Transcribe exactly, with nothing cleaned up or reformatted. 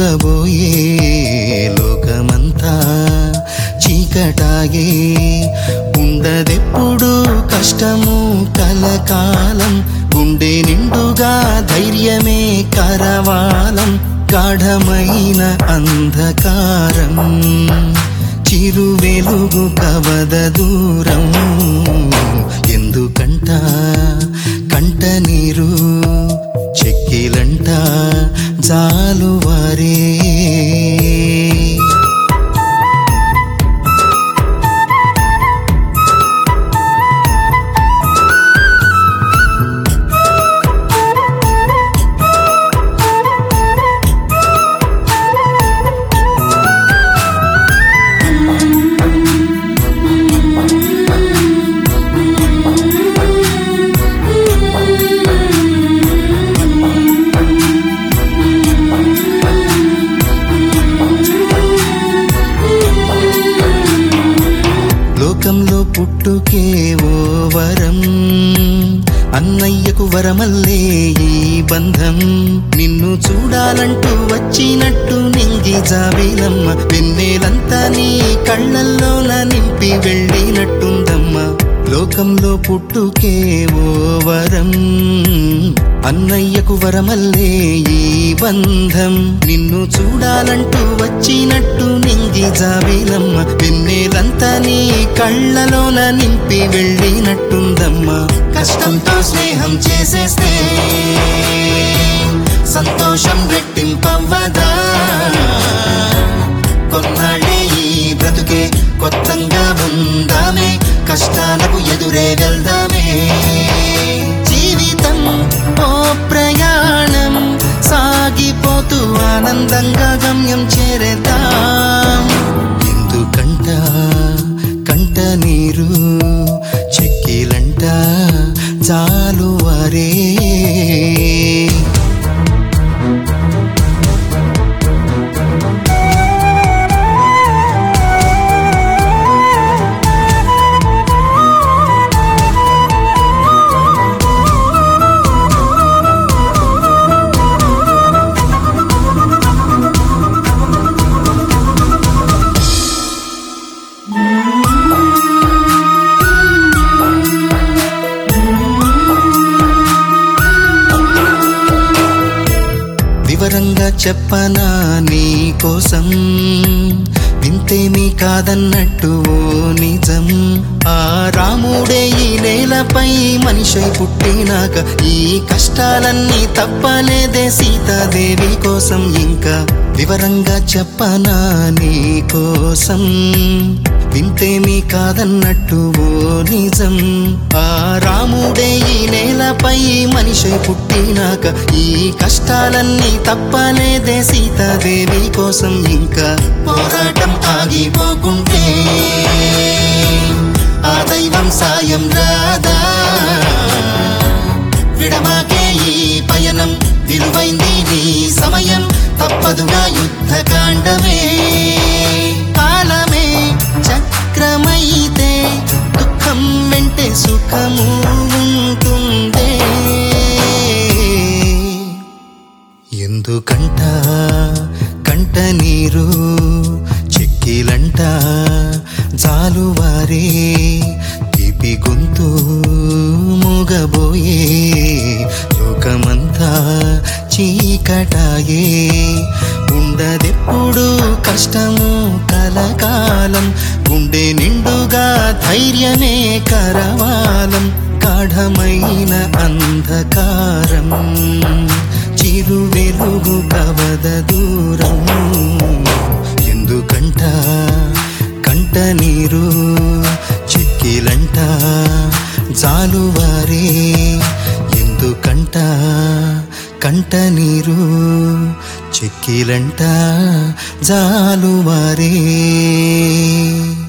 మూగబోయే లోకమంతా చీకటాగే ఉండదెప్పుడు కష్టము కలకాలం గుండె నిండుగా ధైర్యమే కరవాలం గాఢమైన అంధకారం చిరు వెలుగు కవద దూరం ఎందుకంట కంట నీరు చెక్కిలంట జాలువారే లోకంలో పుట్టుకే ఓ వరం అన్నయ్యకు వరమల్లే ఈ బంధం నిన్ను చూడాలంటూ వచ్చినట్టు నింగి జాబిలమ్మ వెన్నెలంతా నీ కళ్ళల్లోన నింపి వెళ్ళినట్టుందమ్మా లోకంలో పుట్టుకే ఓ వరం అన్నయ్యకు వరమల్లే ఈ బంధం నిన్ను చూడాలంటూ వచ్చినట్టు నింగి జాబిలమ్మ వెన్నెలంతా నీ కళ్ళలోన నింపి వెళ్ళినట్టుందమ్మా కష్టంతో స్నేహం చేసేస్తే సంతోషం రెట్టింపవ్వదా కొన్నాళ్ళే ఈ బ్రతుకే కొత్తంగా ఉందామే కష్టాలకు ఎదురే వెళ్దామే జీవితం ఓ ప్రయాణం సాగిపోతూ ఆనందంగా గమ్యం చేరేద్దాం ఎందుకంట కంట నీరు చెక్కిలంట జాలువారే వివరంగా చెప్పనా నీ కోసం వింతేమీ కాదన్నట్టు ఓ నిజం ఆ రాముడే ఈ నేలపై మనిషై పుట్టినాక ఈ కష్టాలన్నీ తప్పలేదే సీతాదేవి కోసం ఇంకా వివరంగా చెప్పనా నీ కోసం వింతేమీ కాదన్నట్టు ఓ నిజం ఆ రాముడే ఈ నేలపై మనిషై పుట్టినాక ఈ కష్టాలన్నీ తప్పలేదే సీతాదేవి కోసం ఇంకా పోరాటం ఆగిపోకుంటే ఆ దైవం సాయం రాదా విడమాకే ఈ పయనం విలువైంది నీ సమయం తప్పదుగా యుద్ధకాండమే కాలమే చక్రమైతే దుఃఖం వెంటే సుఖము ఉంటుందే ఎందుకంట కంట నీరు చెక్కిలంట జాలువారే తీపి గొంతు మూగబోయే లోకమంతా చీకటాయే ఉండదెప్పుడు కష్టము కలకాలం గుండె నిండుగా ధైర్యమే కరవాలం గాఢమైన అంధకారం చిరు వెలుగు కవద దూరం ఎందుకంట కంట నీరు చెక్కిలంట జాలువారే ఎందుకంట కంట నీరు చెక్కిలంట జాలువారే